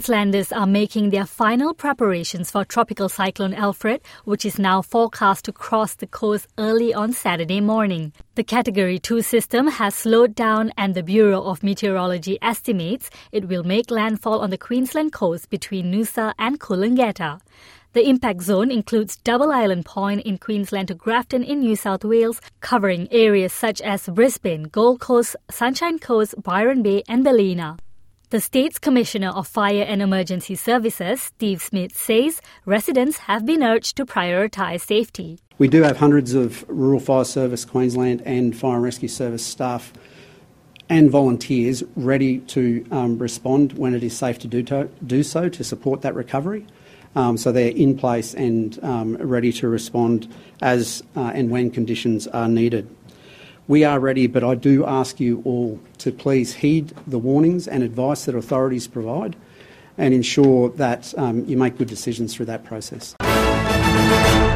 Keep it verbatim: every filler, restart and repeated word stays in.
Queenslanders are making their final preparations for Tropical Cyclone Alfred, which is now forecast to cross the coast early on Saturday morning. The Category two system has slowed down and the Bureau of Meteorology estimates it will make landfall on the Queensland coast between Noosa and Coolangatta. The impact zone includes Double Island Point in Queensland to Grafton in New South Wales, covering areas such as Brisbane, Gold Coast, Sunshine Coast, Byron Bay and Ballina. The state's Commissioner of Fire and Emergency Services, Steve Smith, says residents have been urged to prioritise safety. We do have hundreds of Rural Fire Service Queensland and Fire and Rescue Service staff and volunteers ready to um, respond when it is safe to do, to do so to support that recovery. Um, so they're in place and um, ready to respond as uh, and when conditions are needed. We are ready, but I do ask you all to please heed the warnings and advice that authorities provide and ensure that um, you make good decisions through that process.